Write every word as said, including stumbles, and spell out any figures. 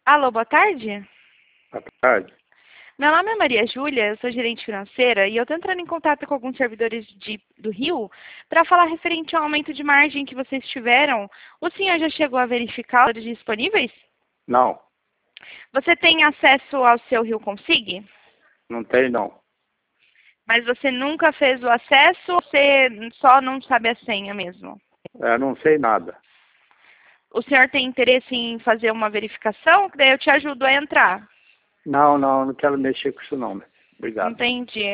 Alô, boa tarde. Boa tarde. Meu nome é Maria Júlia, eu sou gerente financeira e eu estou entrando em contato com alguns servidores de, do Rio para falar referente ao aumento de margem que vocês tiveram. O senhor já chegou a verificar os disponíveis? Não, Você tem acesso ao seu Rio Consig? não tem não. Mas você nunca fez o acesso ou você só não sabe a senha mesmo? Eu não sei nada. O senhor tem interesse em fazer uma verificação? Que daí eu te ajudo a entrar. Não, não, não quero mexer com isso não. Obrigado. Entendi.